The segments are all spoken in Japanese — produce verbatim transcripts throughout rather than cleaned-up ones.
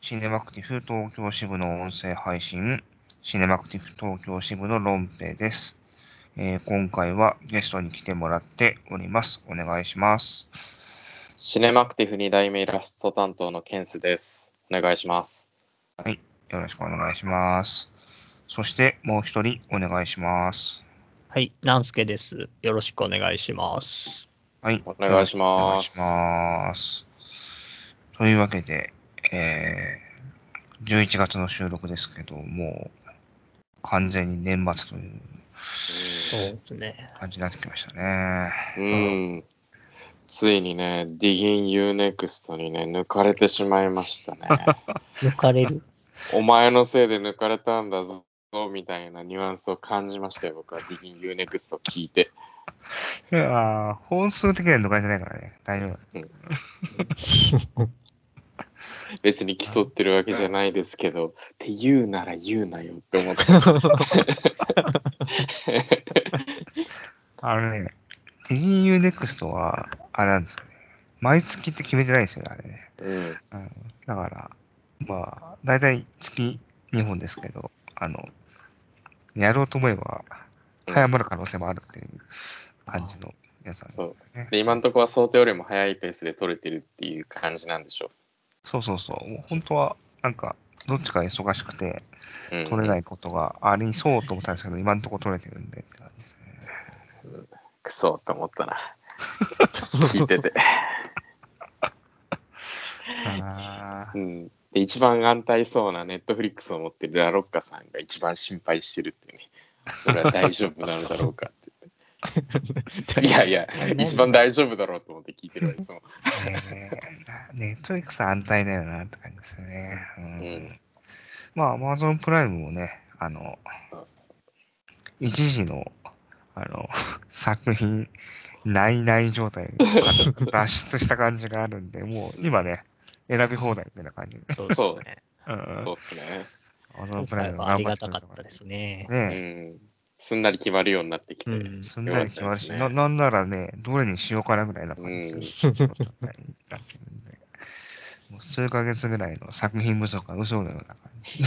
シネマクティフ東京支部の音声配信、シネマクティフ東京支部のロンペです。えー、今回はゲストに来てもらっております。お願いします。 シネマクティフに代目イラスト担当のケンスです。お願いします。 はい、よろしくお願いします。そしてもう一人お願いします。 はい、ナンスケです。よろしくお願いします。 はい、 お願いします。 お願いします。というわけで、えー、じゅういちがつの収録ですけど、もう完全に年末というそうですね。 感じになってきましたね。 うん。ついにね、ディギン ユーネクスト にね、抜かれてしまいましたね。 抜かれるお前のせいで抜かれたんだぞ、みたいなニュアンスを感じましたよ、僕はディギン ユーネクスト を聞いて。 いやー、本数的には抜かれてないからね、大丈夫。 うん別に競ってるわけじゃないですけど、って言うなら言うなよって思った。 あのね、ディギン ユーネクスト は、あれなんですよね。毎月って決めてないんですよね、あれね。 うん。 うん、だから、まあ、だいたい月にほんですけど、あの、やろうと思えば、早まる可能性もあるっていう感じのやつなんですよね。 で、今のところは想定よりも早いペースで取れてるっていう感じなんでしょそうそうそう。もう本当は、なんか、どっちか忙しくて、 う。うん、 取れないことがありそうと思ったんですけど、今のところ取れてるんでって感じですね。 クソと思ったな。聞いてて。 あうん、で一番安泰そうなネットフリックスを持ってるラロッカさんが一番心配してるってね。俺は大丈夫なのだろうかっていやいや、一番大丈夫だろうと思って聞いてるわいつも。 ネットフリックス安泰だよなって感じですよね。うんうん、 まあ、アマゾンプライムもね、あの、一時の、あの、作品、ないない状態、脱出した感じがあるんで、もう今ね、選び放題みたいな感じで。 そうですね。 うん。 そうですね。 アマゾンプライム今回はありがたかったですね。 ねうん。すんなり決まるようになってきて。 うん、 すんなり決まるし、な、なんならね、どれにしようかなぐらいな感じで、なってるんで、もう数ヶ月ぐらいの作品不足が嘘のような感じ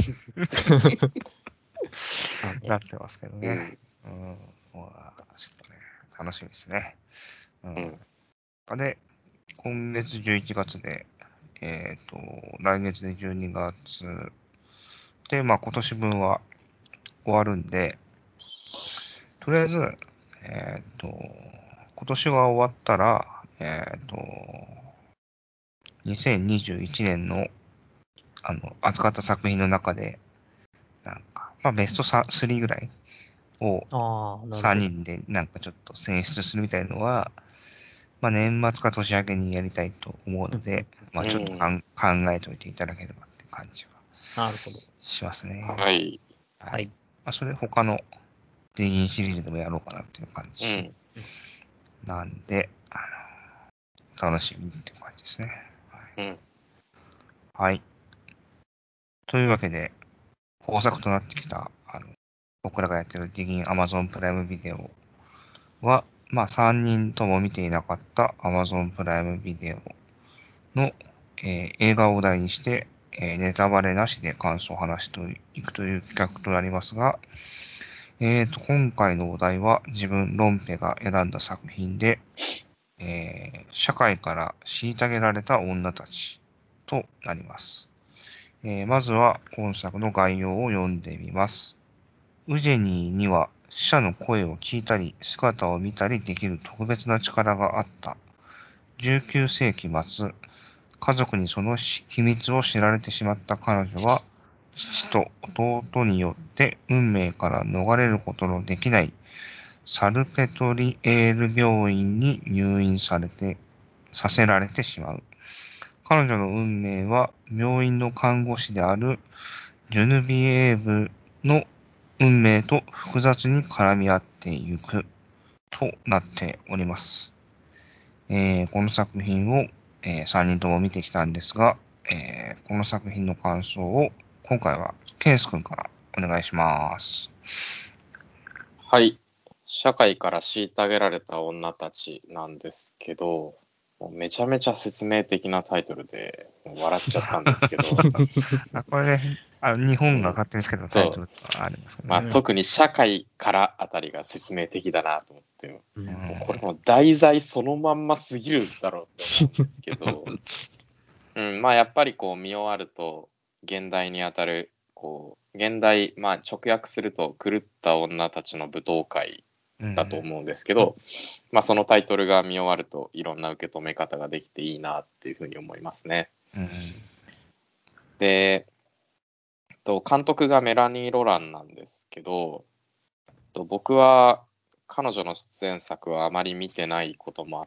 になってますけどね。うん。もう、ちょっとね、楽しみですね。うん。うん、で、今月じゅういちがつで、えっ、ー、と、来月でじゅうにがつで、まあ今年分は終わるんで、とりあえず、えっ、ー、と、今年が終わったら、えっ、ー、と、にせんにじゅういちねんの、あの、扱った作品の中で、なんか、まあベストさんぐらいをさんにんでなんかちょっと選出するみたいのは、まあ年末か年明けにやりたいと思うので、まあちょっとかん、うん、考えておいていただければって感じはなるほどしますね。 はい。 はい。まあそれ他のディギンシリーズでもやろうかなっていう感じ。うん、なんで、あの、楽しみっていう感じですね。はい。うん、はい。というわけで、豊作となってきた、あの、僕らがやってるディギン Amazon プライムビデオは、まあさんにんとも見ていなかった Amazon プライムビデオの、えー、映画をお題にして、えー、ネタバレなしで感想を話していくという企画となりますが、えーと、今回のお題は自分、ロンペが選んだ作品で、えー、社会から虐げられた女たちとなります。えー、まずは今作の概要を読んでみます。ウジェニーには死者の声を聞いたり、姿を見たりできる特別な力があった。じゅうきゅうせいき末、家族にその秘密を知られてしまった彼女は、父と弟によって運命から逃れることのできないサルペトリエール病院に入院されて、させられてしまう。彼女の運命は病院の看護師であるジュヌビエーブの運命と複雑に絡み合っていくとなっております。えー、この作品を、えー、さんにんとも見てきたんですが、えー、この作品の感想を今回はケンス君からお願いします。 はい。社会から虐げられた女たちなんですけど、 もうめちゃめちゃ説明的なタイトルで笑っちゃったんですけどあこれ、ね、あの日本が勝手につけたタイトルとありますけどね、 まあ、特に社会からあたりが説明的だなと思って、 うん、 もうこれも題材そのまんますぎるだろうって思うんですけど、うん、まあやっぱりこう見終わると現代にあたるこう現代、まあ、直訳すると狂った女たちの舞踏会だと思うんですけど、うん、まあ、そのタイトルが見終わるといろんな受け止め方ができていいなっていうふうに思いますね。 うん、 でと監督がメラニー・ロランなんですけど、と僕は彼女の出演作はあまり見てないこともあって、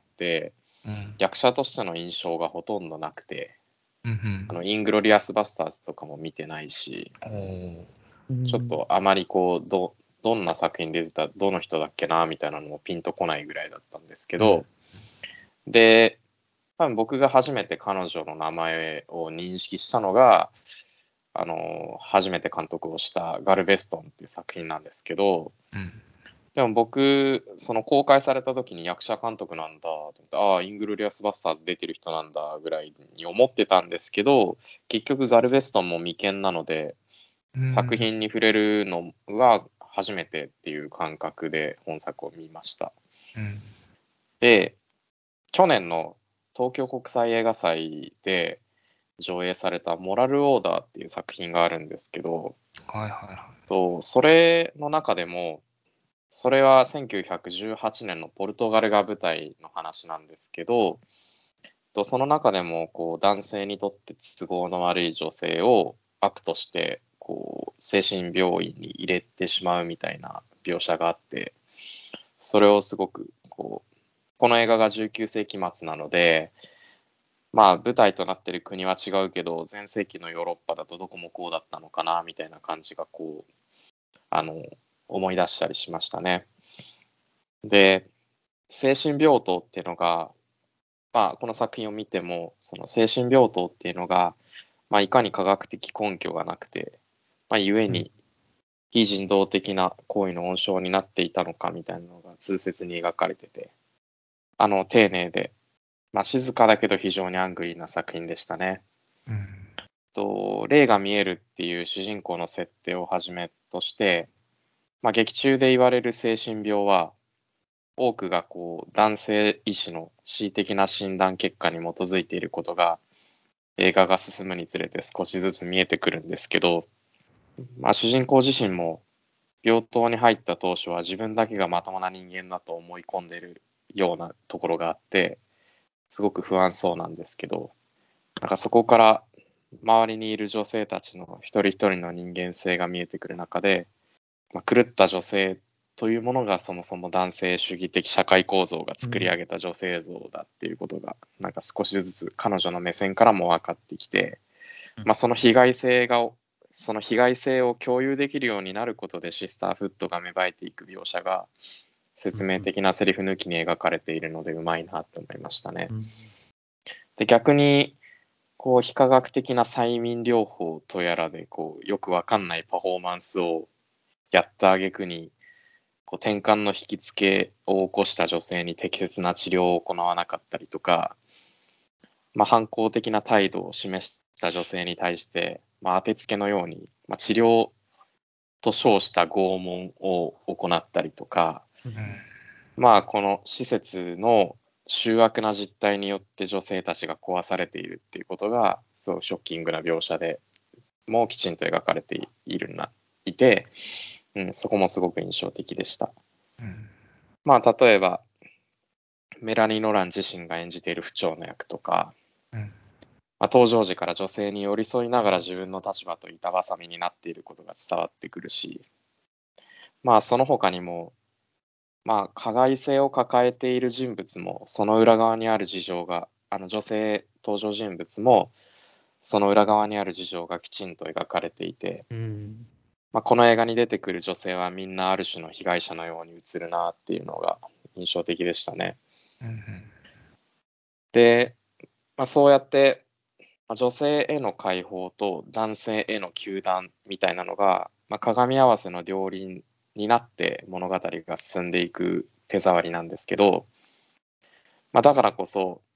うん、役者としての印象がほとんどなくて、うんうん、あのイングロリアス・バスターズとかも見てないし、ちょっとあまりこう ど, どんな作品で出たどの人だっけなみたいなのもピンとこないぐらいだったんですけど、うん、で多分僕が初めて彼女の名前を認識したのがあの初めて監督をしたガルベストンっていう作品なんですけど、うん、でも僕その公開された時に役者監督なんだと思って、ああイングロリアス・バスターズ出てる人なんだぐらいに思ってたんですけど、結局ガルベストンも未見なので、うん、作品に触れるのは初めてっていう感覚で本作を見ました、うん、で去年の東京国際映画祭で上映されたモラルオーダーっていう作品があるんですけど、 はいはいはい、 とそれの中でもそれはせんきゅうひゃくじゅうはちねんのポルトガルが舞台の話なんですけど、とその中でもこう男性にとって都合の悪い女性を悪としてこう精神病院に入れてしまうみたいな描写があって、それをすごくこうこの映画がじゅうきゅうせいき末なので、まあ舞台となっている国は違うけど前世紀のヨーロッパだとどこもこうだったのかなみたいな感じがこうあの思い出したりしましたね。で精神病棟っていうのが、まあ、この作品を見てもその精神病棟っていうのが、まあ、いかに科学的根拠がなくて、まあ、故に非人道的な行為の温床になっていたのかみたいなのが痛切に描かれてて、あの丁寧で、まあ、静かだけど非常にアングリーな作品でしたね。うん、と霊が見えるっていう主人公の設定をはじめとして、まあ、劇中で言われる精神病は多くがこう男性医師の恣意的な診断結果に基づいていることが映画が進むにつれて少しずつ見えてくるんですけど、まあ、主人公自身も病棟に入った当初は自分だけがまともな人間だと思い込んでいるようなところがあってすごく不安そうなんですけど、なんかそこから周りにいる女性たちの一人一人の人間性が見えてくる中で、まあ、狂った女性というものがそもそも男性主義的社会構造が作り上げた女性像だっていうことがなんか少しずつ彼女の目線からも分かってきて、まあ、その被害性がその被害性を共有できるようになることでシスターフットが芽生えていく描写が説明的なセリフ抜きに描かれているのでうまいなと思いましたね。で逆にこう非科学的な催眠療法とやらでこうよくわかんないパフォーマンスをやった挙句にこう転換の引き付けを起こした女性に適切な治療を行わなかったりとか、まあ、反抗的な態度を示した女性に対して、まあ、当てつけのように、まあ、治療と称した拷問を行ったりとか、うん、まあこの施設の醜悪な実態によって女性たちが壊されているっていうことがすごいショッキングな描写でもうきちんと描かれているないて、うん、そこもすごく印象的でした。うん、まあ例えばメラニー・ノラン自身が演じている不調の役とか、うんまあ、登場時から女性に寄り添いながら自分の立場と板挟みになっていることが伝わってくるし、まあその他にもまあ加害性を抱えている人物もその裏側にある事情があの女性登場人物もその裏側にある事情がきちんと描かれていて、うんまあ、この映画に出てくる女性はみんなある種の被害者のように映るなっていうのが印象的でしたね。うんうん、で、まあ、そうやって女性への解放と男性への糾弾みたいなのが、まあ、鏡合わせの両輪になって物語が進んでいく手触りなんですけど、まあ、だからこそ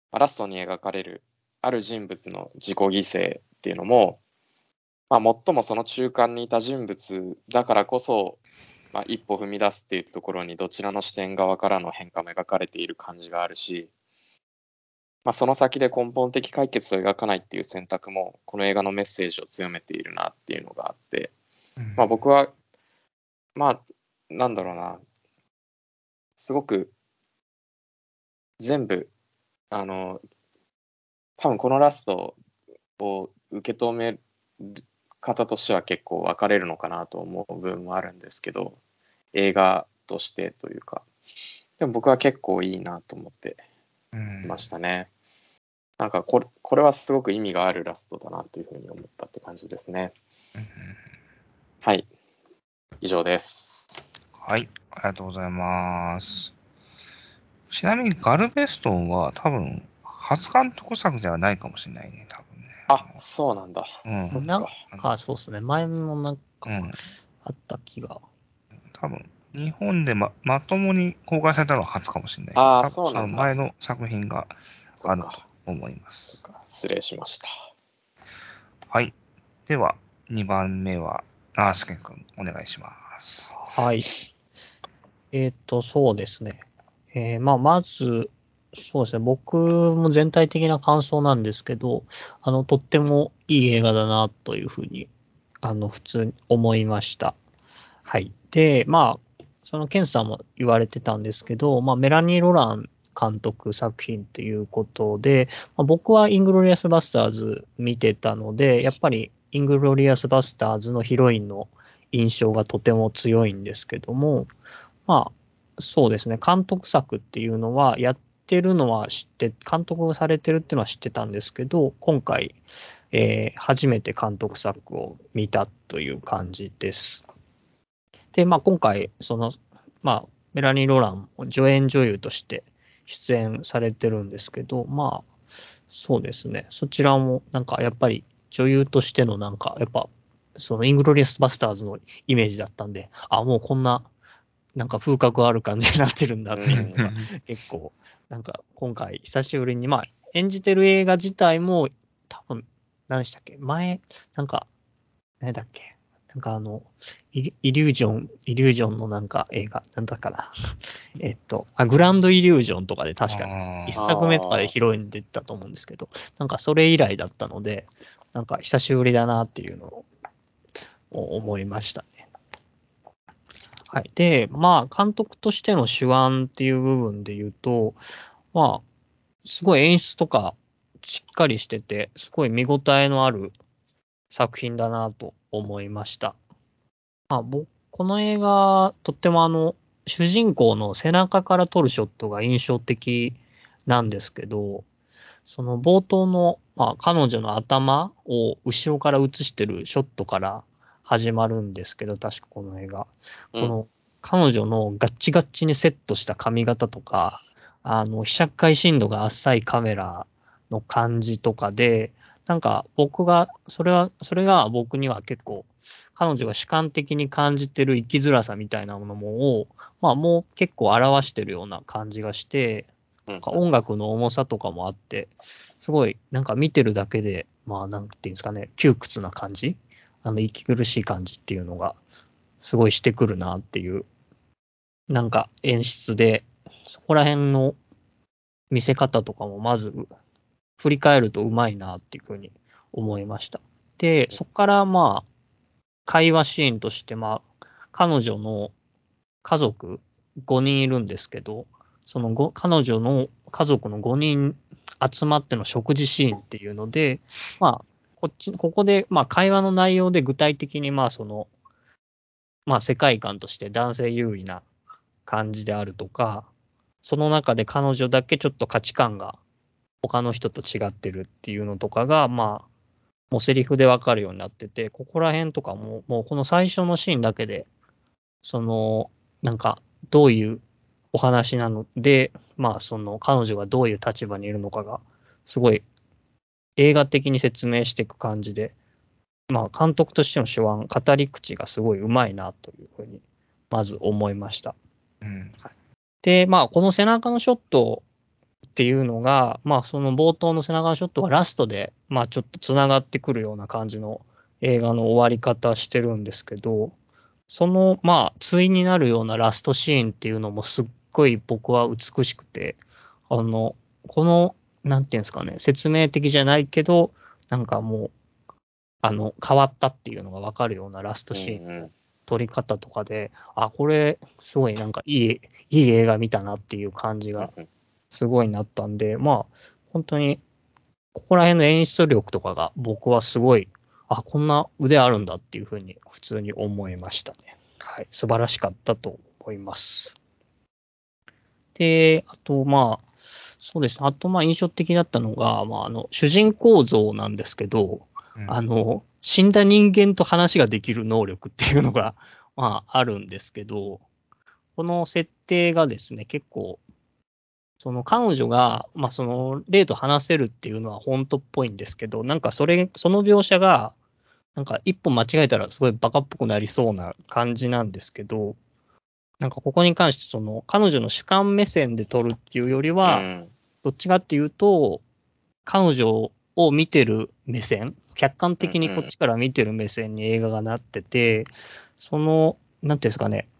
ラストに描かれるある人物の自己犠牲っていうのも、まあ、最もその中間にいた人物だからこそ、まあ、一歩踏み出すっていうところにどちらの視点側からの変化も描かれている感じがあるし、まあ、その先で根本的解決を描かないっていう選択もこの映画のメッセージを強めているなっていうのがあって、まあ、僕はまあなんだろうな、すごく全部あの多分このラストを受け止める方としては結構分かれるのかなと思う部分もあるんですけど、映画としてというか、でも僕は結構いいなと思っていましたね。うん、なんかこれ、これはすごく意味があるラストだなというふうに思ったって感じですね。うん、はい、以上です。 はい、ありがとうございます。ちなみにガルベストンは多分初監督作ではないかもしれないね、多分ね。 あ、そうなんだ。 うん、なんかそうですね、前もなんかあった気が。 うん、多分日本で ま, まともに公開されたのは初かもしれない。 ああ、そうなんだ。 その前の作品があると思います。 失礼しました。 はい。では、にばんめは、あーすけくん、お願いします。 はい。えっ、ー、と、そうですね。えー、まあ、まず、そうですね。僕も全体的な感想なんですけど、あの、とってもいい映画だな、というふうに、あの、普通に思いました。はい。で、まあ、そのケンさんも言われてたんですけど、まあ、メラニー・ロラン監督作品ということで、まあ、僕はイングロリアス・バスターズ見てたので、やっぱりイングロリアス・バスターズのヒロインの印象がとても強いんですけども、まあ、そうですね、監督作っていうのは、やってるのは知って、監督されてるっていうのは知ってたんですけど、今回、えー、初めて監督作を見たという感じです。で、まあ今回、その、まあ、メラニー・ロランも助演女優として出演されてるんですけど、まあ、そうですね、そちらもなんかやっぱり女優としてのなんか、やっぱ、そのイングロリアス・バスターズのイメージだったんで、あ、もうこんな、なんか風格ある感じになってるんだっていうのが結構、なんか今回久しぶりに、まあ演じてる映画自体も多分、何でしたっけ前、なんか、何だっけなんかあのイ、イリュージョン、イリュージョンのなんか映画、なんだかな。えっと、あ、グランドイリュージョンとかで確かに、一作目とかでヒロイン出てたと思うんですけど、なんかそれ以来だったので、なんか久しぶりだなっていうのを思いましたね。はい。で、まあ、監督としての手腕っていう部分で言うと、まあ、すごい演出とかしっかりしてて、すごい見応えのある作品だなと思いました。まあ、僕、この映画、とってもあの、主人公の背中から撮るショットが印象的なんですけど、その冒頭の、まあ、彼女の頭を後ろから映してるショットから始まるんですけど、確かこの映画。うん、この彼女のガッチガッチにセットした髪型とか、あの、被写界深度が浅いカメラの感じとかで、なんか僕が、それは、それが僕には結構、彼女が主観的に感じてる生きづらさみたいなものを、まあもう結構表してるような感じがして、なんか音楽の重さとかもあって、すごいなんか見てるだけで、まあなんていうんですかね、窮屈な感じ、あの息苦しい感じっていうのがすごいしてくるなっていう、なんか演出で、そこら辺の見せ方とかもまず振り返るとうまいなっていうふうに思いました。で、そこからまあ、会話シーンとして、まあ、彼女の家族ごにんいるんですけど、そのご彼女の家族のごにん集まっての食事シーンっていうので、まあ、こっち、ここで、まあ、会話の内容で具体的に、まあ、その、まあ、世界観として男性優位な感じであるとか、その中で彼女だけちょっと価値観が他の人と違ってるっていうのとかが、まあ、もうセリフでわかるようになってて、ここら辺とかも、もうこの最初のシーンだけで、その、なんか、どういうお話なので、まあ、その、彼女がどういう立場にいるのかが、すごい、映画的に説明していく感じで、まあ、監督としての手腕、語り口がすごい上手いな、というふうに、まず思いました。うん、で、まあ、この背中のショットっっていうのが、まあその冒頭の背中のショットがラストで、まあちょっと繋がってくるような感じの映画の終わり方してるんですけど、そのまあ対になるようなラストシーンっていうのもすっごい僕は美しくて、あの、この、なんていうんですかね、説明的じゃないけど、なんかもう、あの、変わったっていうのがわかるようなラストシーンの撮り方とかで、うんうん、あ、これ、すごいなんかいい、いい映画見たなっていう感じが、すごいなったんで、まあ、本当に、ここら辺の演出力とかが僕はすごい、あ、こんな腕あるんだっていうふうに普通に思いましたね。はい。素晴らしかったと思います。で、あと、まあ、そうですね。あと、まあ、印象的だったのが、まあ、あの、主人公像なんですけど、うん、あの、死んだ人間と話ができる能力っていうのが、まあ、あるんですけど、この設定がですね、結構、その彼女が、まあ、その、霊と話せるっていうのは本当っぽいんですけど、なんかそれ、その描写が、なんか一歩間違えたらすごいバカっぽくなりそうな感じなんですけど、なんかここに関してその、彼女の主観目線で撮るっていうよりは、うん、どっちかっていうと、彼女を見てる目線、客観的にこっちから見てる目線に映画がなってて、その、なんていうんですかね、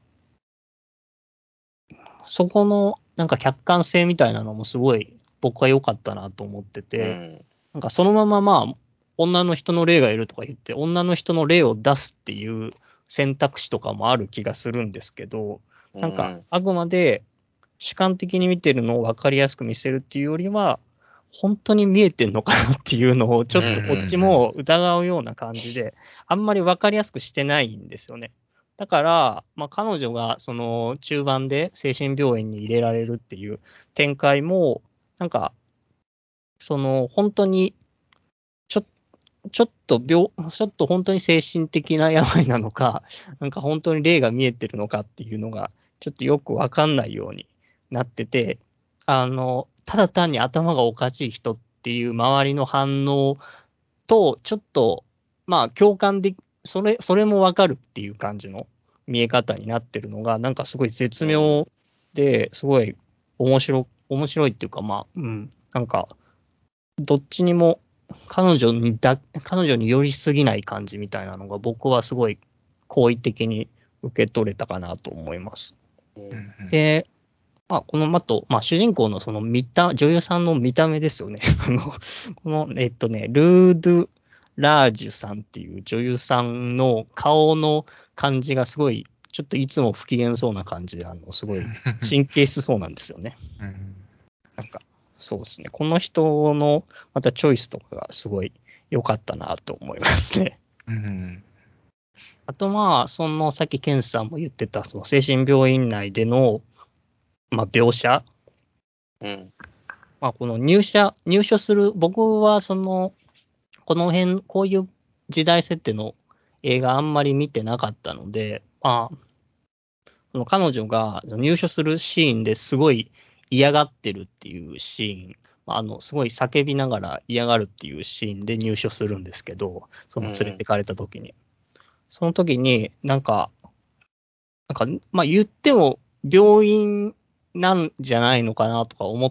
そこのなんか客観性みたいなのもすごい僕は良かったなと思ってて、うん、なんかそのまままあ、女の人の霊がいるとか言って、女の人の霊を出すっていう選択肢とかもある気がするんですけど、なんかあくまで主観的に見てるのを分かりやすく見せるっていうよりは、本当に見えてんのかなっていうのをちょっとこっちも疑うような感じで、あんまり分かりやすくしてないんですよね。だから、まあ、彼女がその中盤で精神病院に入れられるっていう展開も、なんか、その本当にちょ、ちょっと病、ちょっと本当に精神的な病なのか、なんか本当に霊が見えてるのかっていうのが、ちょっとよくわかんないようになってて、あの、ただ単に頭がおかしい人っていう周りの反応と、ちょっと、まあ共感で、それ、それもわかるっていう感じの見え方になってるのが、なんかすごい絶妙で、すごい面白、面白いっていうか、まあ、うん、なんか、どっちにも彼女にだ、彼女に寄りすぎない感じみたいなのが僕はすごい好意的に受け取れたかなと思います。うん、で、まあ、この、あと、まあ、主人公のその見た、女優さんの見た目ですよね。あの、この、えっとね、ルードゥ・ラージュさんっていう女優さんの顔の感じがすごい、ちょっといつも不機嫌そうな感じで、あの、すごい神経質そうなんですよね。うん、なんか、そうですね。この人のまたチョイスとかがすごい良かったなと思いますね。うん、あとまあ、そのさっきケンさんも言ってた、その精神病院内での、まあ、描写。うん。まあ、この入社、入所する、僕はその、この辺、こういう時代設定の映画あんまり見てなかったので、まあ、その彼女が入所するシーンですごい嫌がってるっていうシーン、あの、すごい叫びながら嫌がるっていうシーンで入所するんですけど、その連れてかれた時に。うん、その時に、なんか、なんか、まあ言っても病院なんじゃないのかなとか思って、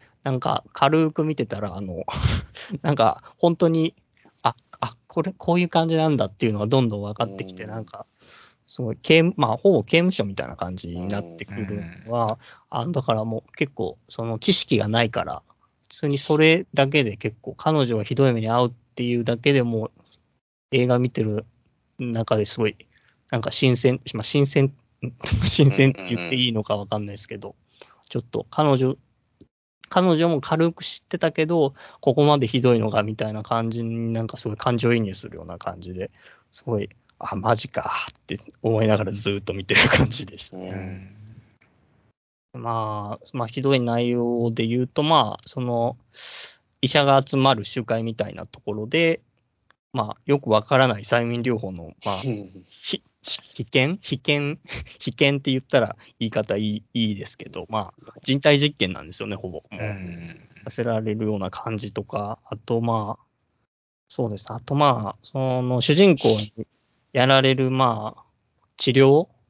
なんか軽く見てたら、あの、なんか本当に、あ、あ、これ、こういう感じなんだっていうのがどんどん分かってきて、なんか、すごい、刑務、まあ、ほぼ刑務所みたいな感じになってくるのは、あ、だからもう結構、その知識がないから、普通にそれだけで結構、彼女がひどい目に遭うっていうだけでも、映画見てる中ですごい、なんか新鮮、まあ、新鮮、新鮮って言っていいのかわかんないですけど、ちょっと彼女、彼女も軽く知ってたけど、ここまでひどいのかみたいな感じになんかすごい感情移入するような感じで、すごい、あ、マジかって思いながらずっと見てる感じでしたね。うん、まあ、まあ、ひどい内容で言うと、まあ、その、医者が集まる集会みたいなところで、まあ、よくわからない催眠療法の、まあ、ひ被験被験被験って言ったら言い方いいいいですけど、まあ、人体実験なんですよね、ほぼ。もう、させられるような感じとか、あとまあ、そうです。あとまあ、その主人公にやられる、まあ、治療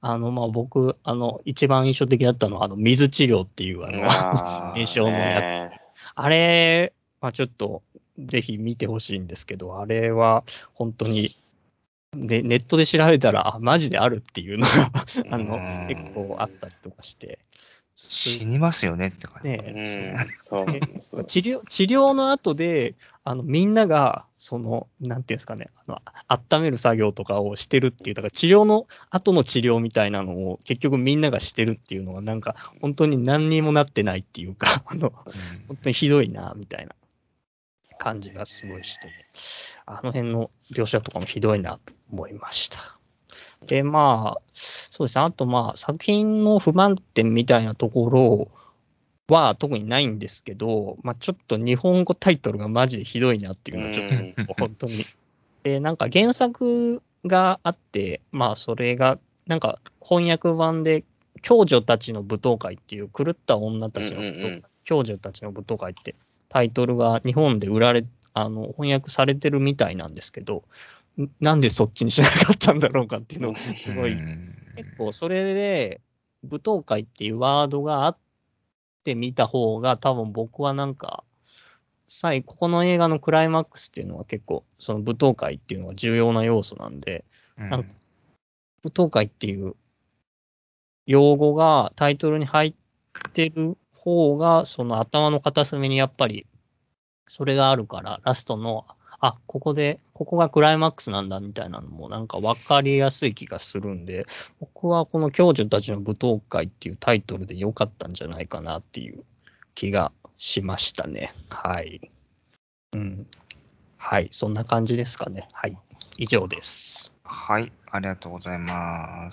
あの、まあ、僕、あの、一番印象的だったのは、あの、水治療っていう、あの、炎症のやつ。あれ、まあ、ちょっと、ぜひ見てほしいんですけど、あれは、本当に、で、ネットで調べたら、あ、マジであるっていうのが、あの、結構あったりとかして。 死にますよねって感じ。 ねえ。そう。治療、治療の後で、あの、みんなが、その、なんていうんですかね、あの、温める作業とかをしてるっていう、だから治療の後の治療みたいなのを結局みんながしてるっていうのは、なんか、本当に何にもなってないっていうか、あの、本当にひどいな、みたいな感じがすごいして、あの辺の描写とかもひどいなと思いました。で、まあ、そうですね。あと、まあ、作品の不満点みたいなところは特にないんですけど、まあ、ちょっと日本語タイトルがマジでひどいなっていうのはちょっと本当に。で、なんか原作があって、まあ、それが、なんか翻訳版で、共女たちの舞踏会っていう、狂った女たちの舞踏会、共女たちの舞踏会ってタイトルが日本で売られ、あの、翻訳されてるみたいなんですけど、なんでそっちにしなかったんだろうかっていうのがすごい、結構それで舞踏会っていうワードがあって見た方が多分僕はなんか、最ここの映画のクライマックスっていうのは結構その舞踏会っていうのが重要な要素なんで、なんか舞踏会っていう用語がタイトルに入ってる方がその頭の片隅にやっぱりそれがあるからラストのあ、ここで、ここがクライマックスなんだみたいなのもなんか分かりやすい気がするんで、僕はこの共女たちの舞踏会っていうタイトルで良かったんじゃないかなっていう気がしましたね。はい。うん。はい。そんな感じですかね。はい。以上です。 はい。ありがとうございます。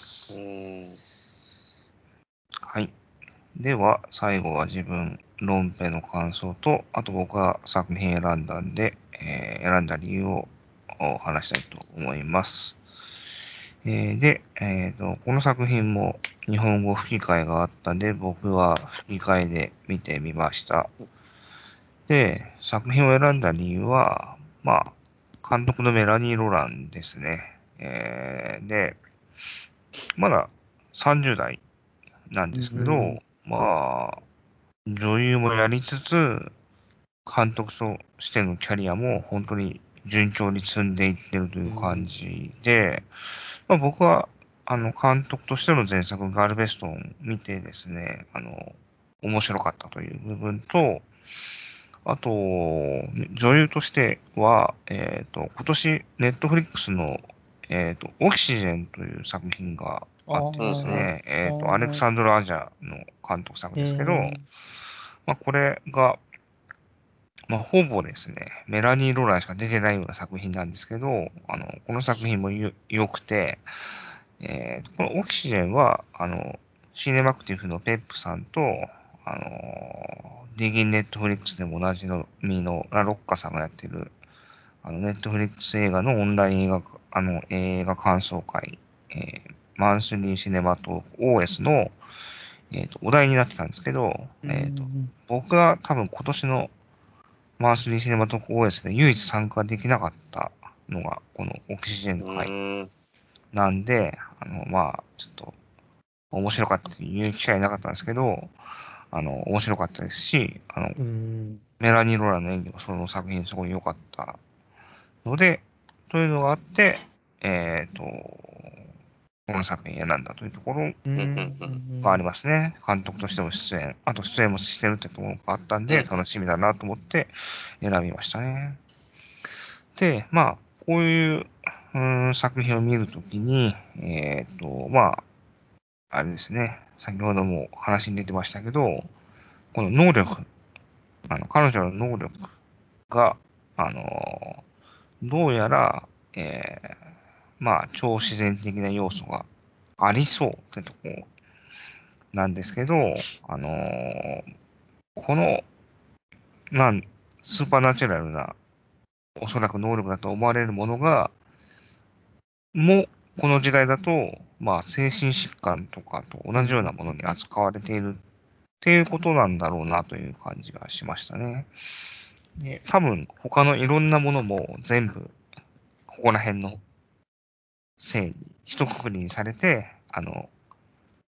はい。では、最後は自分、ロンペの感想と、あと僕が作品選んだんで、えー、選んだ理由を話したいと思います。えー、で、えーと、この作品も日本語吹き替えがあったんで、僕は吹き替えで見てみました。で、作品を選んだ理由は、まあ、監督のメラニー・ロランですね。えー、で、まださんじゅう代なんですけど、うん、まあ、女優もやりつつ、監督としてのキャリアも本当に順調に積んでいってるという感じで、まあ、僕は、あの、監督としての前作、ガルベストン見てですね、あの、面白かったという部分と、あと、女優としては、えっと、今年、ネットフリックスの、えっと、オキシジェンという作品があってですね、えっと、アレクサンドル・アジャの監督作ですけど、まあ、これが、まあ、ほぼですね、メラニー・ローランしか出てないような作品なんですけど、あの、この作品も良くて、えー、このオキシジェンは、あの、シネマクティフのペップさんと、あの、ディギンネットフリックスでもおなじみのラロッカさんがやってる、あの、ネットフリックス映画のオンライン映画、あの、映画感想会、えー、マンスリーシネマトーク オーエス の、えっと、お題になってたんですけど、えっと、僕は多分今年のマンスリーシネマトーク オーエス で唯一参加できなかったのが、このオキシジェンの会なんで、あの、まあ、ちょっと、面白かったっていう機会なかったんですけど、あの、面白かったですし、あの、メラニー・ローラの演技もその作品すごい良かったので、というのがあって、えっと、この作品選んだというところがありますね。監督としても出演、あと出演もしてるってところがあったんで、楽しみだなと思って選びましたね。で、まあ、こういううーん作品を見るときに、えっと、まあ、あれですね、先ほども話に出てましたけど、この能力、あの、彼女の能力が、あの、どうやら、えー、まあ、超自然的な要素がありそうってとこなんですけど、あのー、この、なん、スーパーナチュラルな、おそらく能力だと思われるものが、も、この時代だと、まあ、精神疾患とかと同じようなものに扱われているっていうことなんだろうなという感じがしましたね。で、多分、他のいろんなものも全部、ここら辺のせいに、一括りにされて、あの、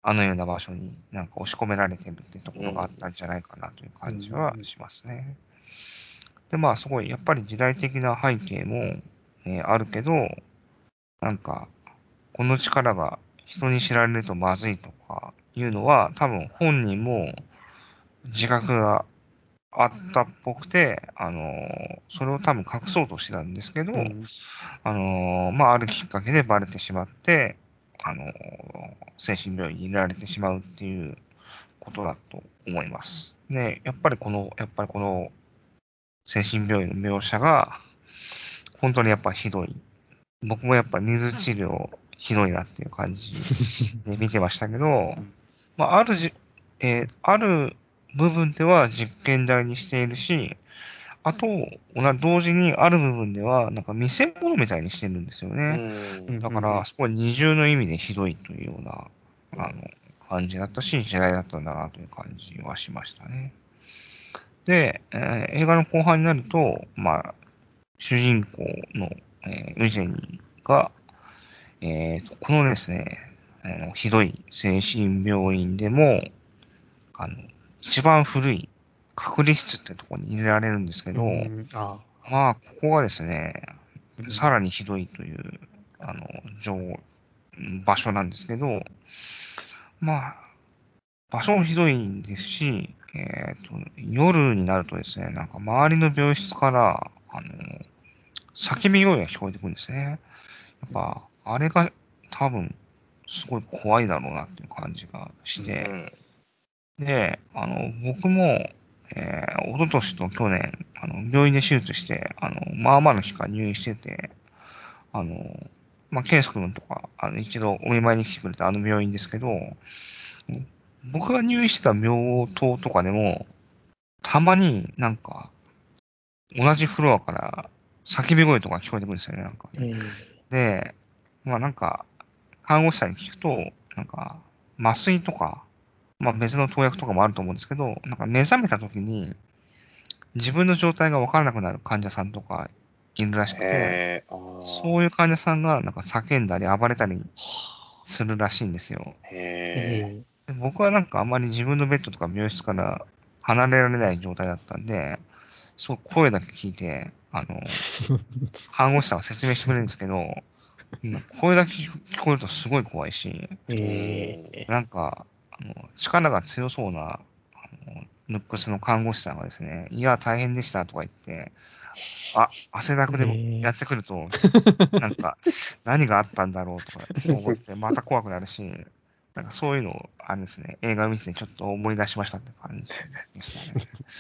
あのような場所になんか押し込められてるっていうところがあったんじゃないかなという感じはしますね。で、まあ、すごい、やっぱり時代的な背景も、えーあるけど、なんか、この力が人に知られるとまずいとかいうのは、多分本人も自覚があったっぽくて、あのーそれを多分隠そうとしてたんですけど、 うん。 あのーまあ、あるきっかけでバレてしまって、あのー精神病院に入れられてしまうっていうことだと思います。で、やっぱりこの、やっぱりこの精神病院の描写が、本当にやっぱひどい。僕もやっぱ水治療ひどいなっていう感じで見てましたけど、まあ、あるじ、えーある部分では実験台にしているし、あと、同同時にある部分では、なんか見せ物みたいにしてるんですようね。 ん。 だから、そこは二重の意味でひどいというような、あの、感じだったし、時代だったんだなという感じはしましたね。で、えー映画の後半になると、まあ、主人公の、えーウジェニーが、えーと、このですね、あのひどい精神病院でも、あの、一番古い隔離室ってところに入れられるんですけど、 うんあまあ、ここがですね、 うんさらにひどいという、あの、状、場所なんですけど、まあ、場所もひどいんですし、えっと、夜になるとですね、なんか周りの病室から、あの、叫び声が聞こえてくるんですね。やっぱ、あれが多分、すごい怖いだろうなっていう感じがしうて、 ん。 で、あの、僕も、えー、一昨年と去年、あの、病院で手術して、あの、まあまあの期間入院してて、あの、まあ、ケイス君とか、あの、一度お見舞いに来てくれたあの病院ですけど、僕が入院してた病棟とかでも、たまになんか、同じフロアから叫び声とか聞こえてくるんですよね、なんかね。 えで、まあなんか、看護師さんに聞くと、なんか、麻酔とか、まあ別の投薬とかもあると思うんですけど、なんか目覚めた時に、自分の状態がわからなくなる患者さんとかいるらしくて、 へえ、あそういう患者さんがなんか叫んだり暴れたりするらしいんですよ。 あ、 ー、 へえ、 えで僕はなんかあんまり自分のベッドとか病室から離れられない状態だったんで、そう声だけ聞いて、あの、看護師さんは説明してくれるんですけど、うん声だけ聞こえるとすごい怖いし、 ー、えなんか、あの力が強そうな、あのルックスの看護師さんがですね、いや、大変でしたとか言って、あ、汗だくでー、えやってくると、なんか、何があったんだろうとか思って、また怖くなるし、なんかそういうのを、あれですね、映画を見てちょっと思い出しましたって感じでしたね。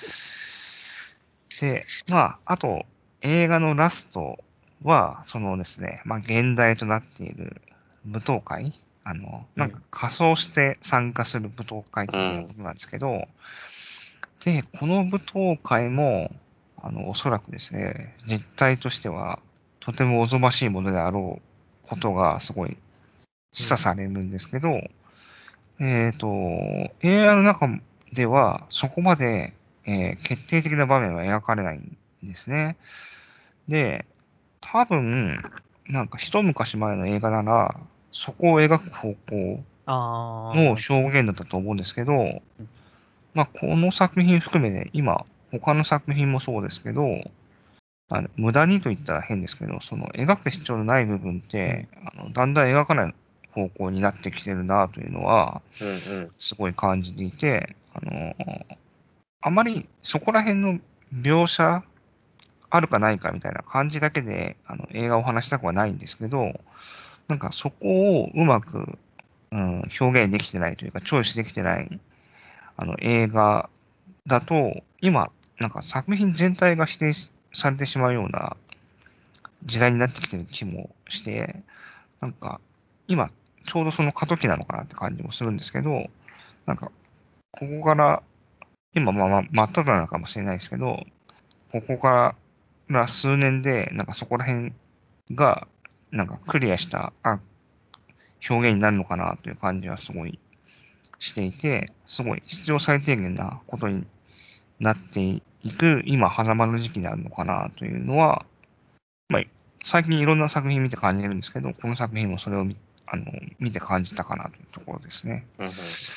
で、まあ、あと、映画のラストは、そのですね、まあ、現代となっている舞踏会あの、なんか仮装して参加する舞踏会っていうことなんですけど、で、この舞踏会も、あの、おそらくですね、実態としては、とてもおぞましいものであろうことがすごい示唆されるんですけど、えっと、映画の中では、そこまで、えー決定的な場面は描かれないんですね。で、多分、なんか一昔前の映画なら、そこを描く方向のあ表現だったと思うんですけど、まあ、この作品含めて、今、他の作品もそうですけど、あの無駄にと言ったら変ですけど、その描く必要のない部分って、あのだんだん描かない方向になってきてるなというのは、 うんうん。 すごい感じていて、あの、あまりそこら辺の描写あるかないかみたいな感じだけで、あの映画を話したくはないんですけど、なんかそこをうまく、うん、表現できてないというか、チョイスできてないあの映画だと、今、なんか作品全体が否定されてしまうような時代になってきてる気もして、なんか、今、ちょうどその過渡期なのかなって感じもするんですけど、なんか、ここから、今、まあ、まあ、真っ只中かもしれないですけど、ここから数年で、なんかそこら辺が、なんかクリアした、あ、表現になるのかなという感じはすごいしていて、すごい必要最低限なことになっていく、今、狭間の時期にあるのかなというのは、まあ、最近いろんな作品見て感じるんですけど、この作品もそれを見あの、見て感じたかなというところですね。 うんうん、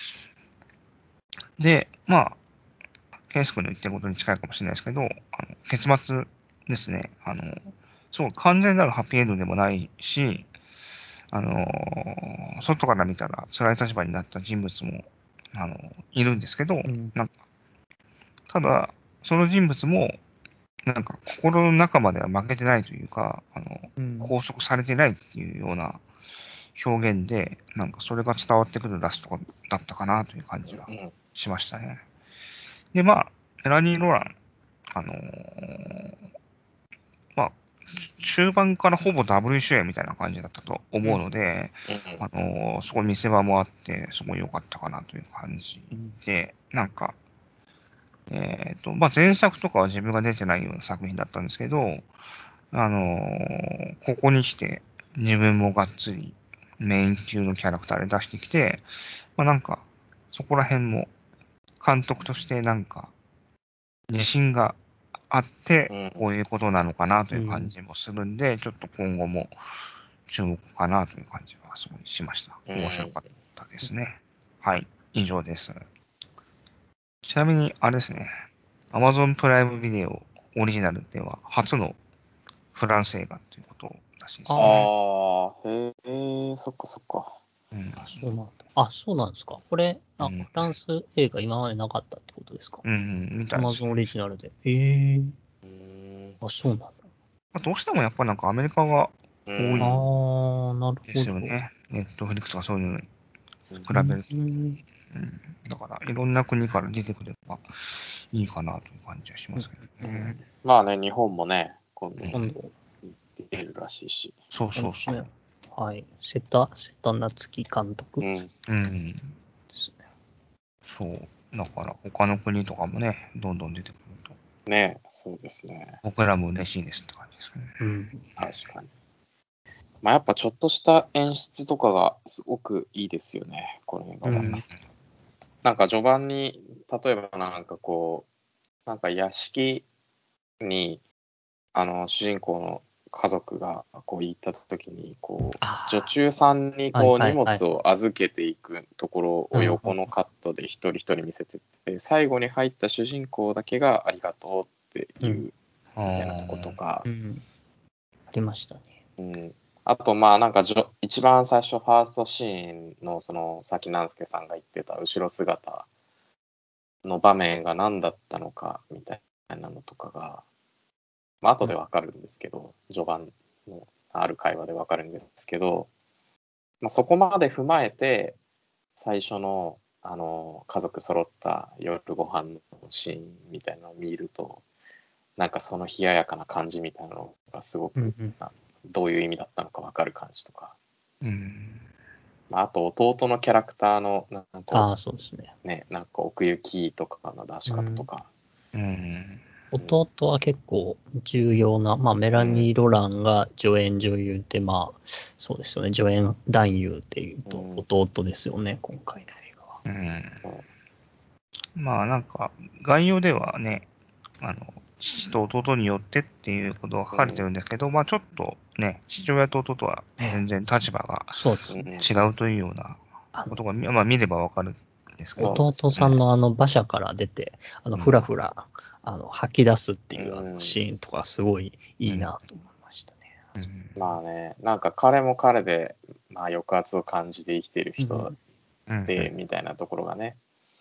で、まあ、ケンス君の言ってることに近いかもしれないですけど、あの結末ですね。あの、そう、完全なるハッピーエンドでもないし、あの、外から見たら辛い立場になった人物も、あの、いるんですけど、うん、なんかただ、その人物も、なんか心の中までは負けてないというか、あの、うん、拘束されてないっていうような表現で、なんかそれが伝わってくるラストだったかなという感じがしましたね。で、まあ、メラニー・ロラン、あのー、まあ、中盤からほぼダブル主演みたいな感じだったと思うので、うん、あのー、そこ見せ場もあって、すごい良かったかなという感じで、なんか、えっと、まあ、前作とかは自分が出てないような作品だったんですけど、あのー、ここに来て自分もがっつりメイン級のキャラクターで出してきて、まあ、なんか、そこら辺も監督としてなんか、自信があって、こういうことなのかなという感じもするんで、うん、ちょっと今後も注目かなという感じはすごいしました。面白かったですね。はい、以上です。ちなみに、あれですね、Amazon プライムビデオオリジナルでは初のフランス映画ということらしいですね。 ああ、へえ、そっかそっか。 うん、そうなんだ。あ、そうなんですか。これ、あ、うん、フランス映画今までなかったってことですか。 うん、うん、みたいです、 ね。Amazon オリジナルで。へえ。うん。あ、そうなんだ。 どうしてもやっぱなんかアメリカが多いですよね。ネットフリックスとかそういうのに比べると。うん、だから、いろんな国から出てくればいいかなという感じはしますけどね。 うん、まあね、日本もね、今度出るらしいし。 そうそうそう。 はい。瀬田、瀬田夏樹監督。 うん。うん。ですね。そう。だから、他の国とかもね、どんどん出てくると。 ね、そうですね。 僕らも嬉しいですって感じですね。 うん。確かに。まあやっぱちょっとした演出とかがすごくいいですよね、この映画は。うん、なんか序盤に、例えばなんかこう、なんか屋敷に、あの、主人公の家族がこう行った時に、こう、女中さんにこう荷物を預けていくところを横のカットで一人一人見せてって、最後に入った主人公だけがありがとうっていうみたいなとことか。 うんうん、ありましたね。 うん。あと、まあ、なんかじょ、一番最初、ファーストシーンの、その、さきなんすけさんが言ってた後ろ姿の場面が何だったのか、みたいなのとかが、まあ、後でわかるんですけど、うん、序盤のある会話でわかるんですけど、まあ、そこまで踏まえて、最初の、あの、家族揃った夜ご飯のシーンみたいなのを見ると、なんかその冷ややかな感じみたいなのがすごく、うんうん、どういう意味だったのか分かる感じとか、うんまあ、あと弟のキャラクターのなんかあそうですね、 ね、なんか奥行きとかの出し方とか、 うんうん、弟は結構重要な、まあ、メラニー・ロランが助演女優で、まあそうですよね、助演男優っていうと弟ですよね、うん、今回の映画は、 うん、まあなんか概要ではね、あの父と弟によってっていうことが書かれてるんですけど、うん、まあちょっとね、父親と弟は全然立場が違うというようなことが、まあ見ればわかるんですけど、 弟さんのあの馬車から出て、あのふらふら、あの吐き出すっていうあのシーンとかすごいいいなと思いましたね。 うんうん、まあね、なんか彼も彼で、まあ、抑圧を感じて生きている人で、うん、みたいなところがね。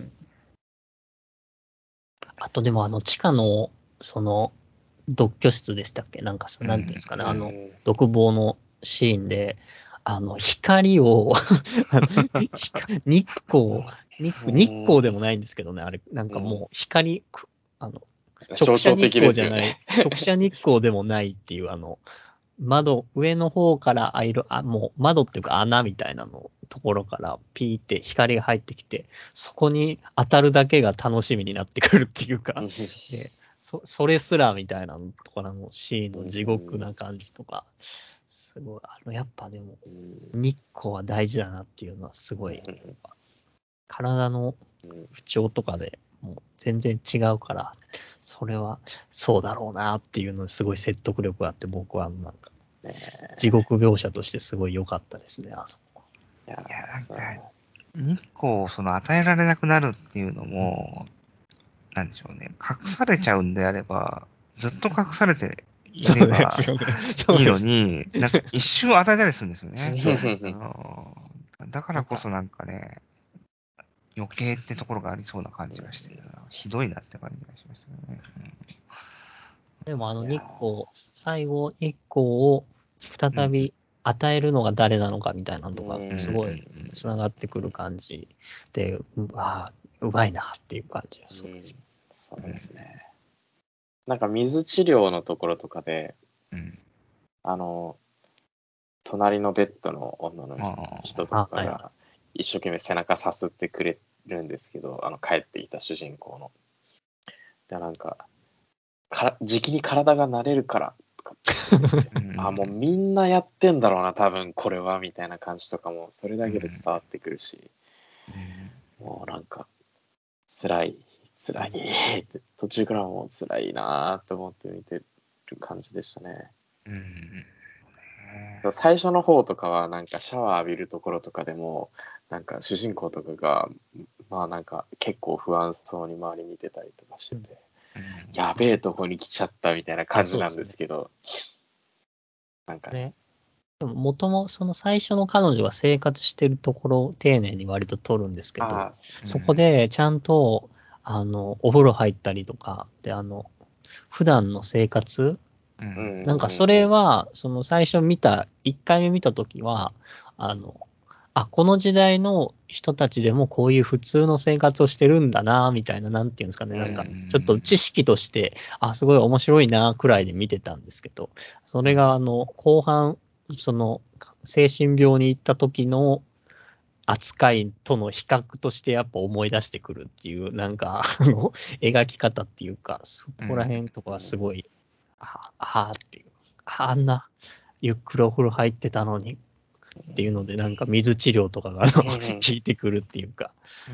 あとでもあの地下のその独居室でしたっけ、なんかそのなんていうんですかね、うん、あの独房のシーンであの光を日光日日光でもないんですけどね、あれなんかもう光、あの直射日光じゃない、直射日光でもないっていうあの窓上の方からあいるあもう窓っていうか穴みたいなのところからピーって光が入ってきて、そこに当たるだけが楽しみになってくるっていうか、で そ, それすらみたいなのとかのシーンの地獄な感じとか、すごいあのやっぱでも日光は大事だなっていうのはすごい、体の不調とかでもう全然違うから、それはそうだろうなっていうのですごい説得力があって、僕はなんか地獄描写としてすごい良かったですね、あそこ。 いや、 いやなんか、日光をその与えられなくなるっていうのも、なんでしょうね、隠されちゃうんであれば、ずっと隠されていればいいのに、なんか一瞬与えたりするんですよね。あのだからこそなんかね、余計ってところがありそうな感じがして、ひどいなって感じがしましたね。うん、 でもあの日光、最後日光を再び与えるのが誰なのかみたいなのとか、すごい繋がってくる感じで、ああ、うまいなっていう感じがする。うん、 そうですね。なんか水治療のところとかで、うん、あの、隣のベッドの女の人とかが一生懸命背中さすってくれるんですけど、あの帰っていた主人公の。で、なんか、からじきに体が慣れるからとかってあ、もうみんなやってんだろうな、多分これはみたいな感じとかも、それだけで伝わってくるし、うん、もうなんか、辛い、辛いって、途中からもう辛いなーって思って見てる感じでしたね。うん、最初の方とかはなんかシャワー浴びるところとかでもなんか主人公とかがまあなんか結構不安そうに周り見てたりとかしてて、うん、やべえとこに来ちゃったみたいな感じなんですけど、なんかね、 もともその最初の彼女が生活してるところを丁寧に割と撮るんですけど、うん、そこでちゃんとあのお風呂入ったりとかで、あの普段の生活、うん、なんかそれはその最初見たいっかいめ見たときはあのあこの時代の人たちでもこういう普通の生活をしてるんだなみたいな、なんていうんですかね、なんかちょっと知識としてあすごい面白いなくらいで見てたんですけど、それがあの後半その精神病に行った時の扱いとの比較としてやっぱ思い出してくるっていう、なんかあの描き方っていうか、そこら辺とかはすごい、うん、ああっていう、あんなゆっくりお風呂入ってたのにっていうので、なんか水治療とかが効いてくるっていうか。 うん。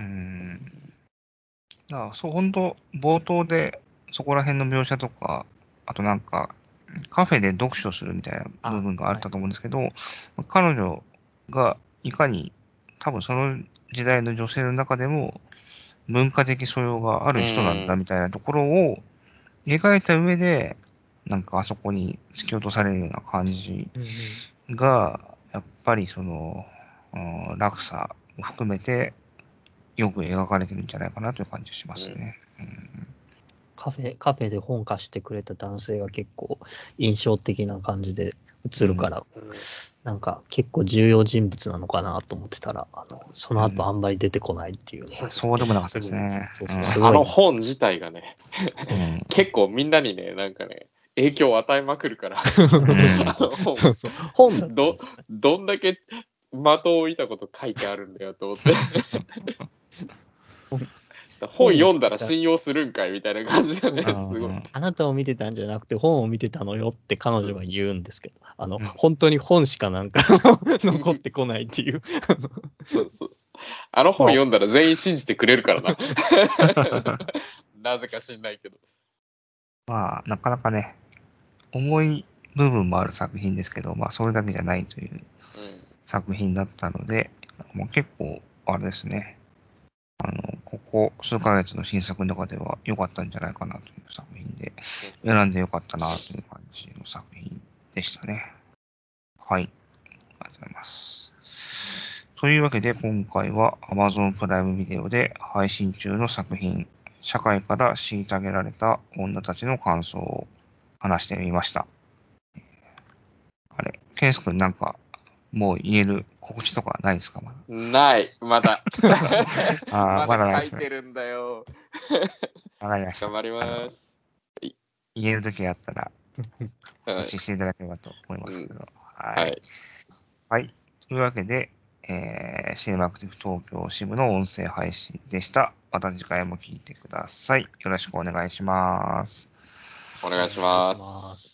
だそう、本当冒頭でそこら辺の描写とか、あとなんか、カフェで読書するみたいな部分があったと思うんですけど、はい、彼女がいかに多分その時代の女性の中でも文化的素養がある人なんだみたいなところを描いた上で、なんかあそこに突き落とされるような感じが、やっぱりその、うん、落差を含めてよく描かれてるんじゃないかなという感じがしますね。うんうん、 カフェ、カフェで本貸してくれた男性が結構印象的な感じで映るから、うん、なんか結構重要人物なのかなと思ってたら、あのその後あんまり出てこないっていうね。 うん、そうでもなかったですね。 そうそうそう、あの本自体がね、うん、結構みんなにね、なんかね、影響を与えまくるから、うん、あの本、そうそう本だど、どんだけ的を置いたこと書いてあるんだよと思って。本読んだら信用するんかいみたいな感じがね、すごい。 あなたを見てたんじゃなくて本を見てたのよって彼女は言うんですけど、あの、うん、本当に本しかなんか残ってこないっていう。 そうそう。あの本読んだら全員信じてくれるからな。なぜか知んないけど。 まあ、なかなかね、重い部分もある作品ですけど、まあ、それだけじゃないという作品だったので、うん、まあ、結構、あれですね。あの、ここ数ヶ月の新作の中では良かったんじゃないかなという作品で、選んで良かったなという感じの作品でしたね。はい。ありがとうございます。というわけで、今回は Amazon プライムビデオで配信中の作品、社会から虐げられた女たちの感想を話してみました。あれ、ケンス君なんか、もう言える告知とかないですか？まだない、まだ。 あまだ書いてるんだよ。 わかりました。 頑張ります。 言えるときがあったら、告知していただければと思いますけど。うん、はい。はい。というわけで、えー、シネマクティブ東京支部の音声配信でした。また次回も聞いてください。よろしくお願いします。 お願いします。